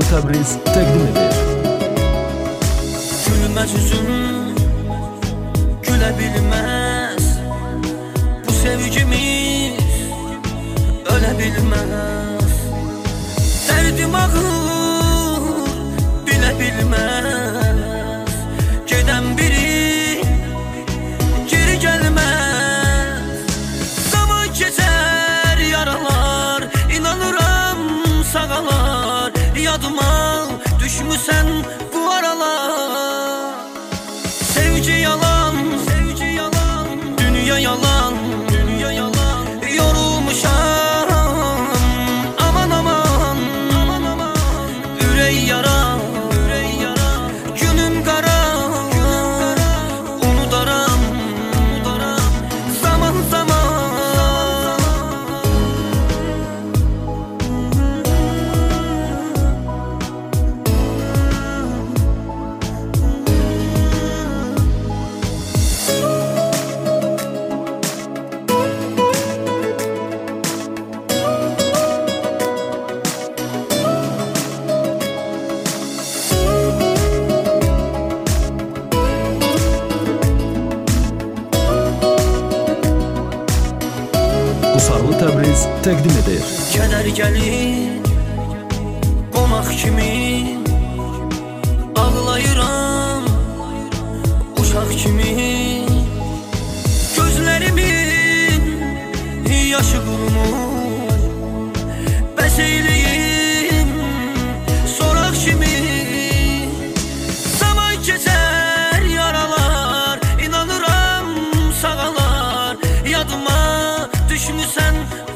Təbriz təqdim edir. Gülməz üzüm, gülə bilməz. Bu sevgimiz ölə bilməz. Dərdim ağır, bilə bilməz. Gedən biri geri gəlməz. Zaman keçər yaralar, inanıram sağalar. Yadıma düşmüsən bu aralar. Sevgi yalan, sevgi yalan, dünya yalan, dünya yalan. Yorulmuşam, aman aman, aman aman. Ürək yara, ürək yara. Günüm qara, unudaram, unudaram. Zaman zaman. Qusarlı Təbriz təqdim edir. Kədər gəlir qomaq kimi, ağlayıram uşaq kimi. Gözlərimin yaşı qurumur, bəs eyləyim soraq kimi. Zaman keçər yaralar, inanıram sağalar. Yadıma düşmüsən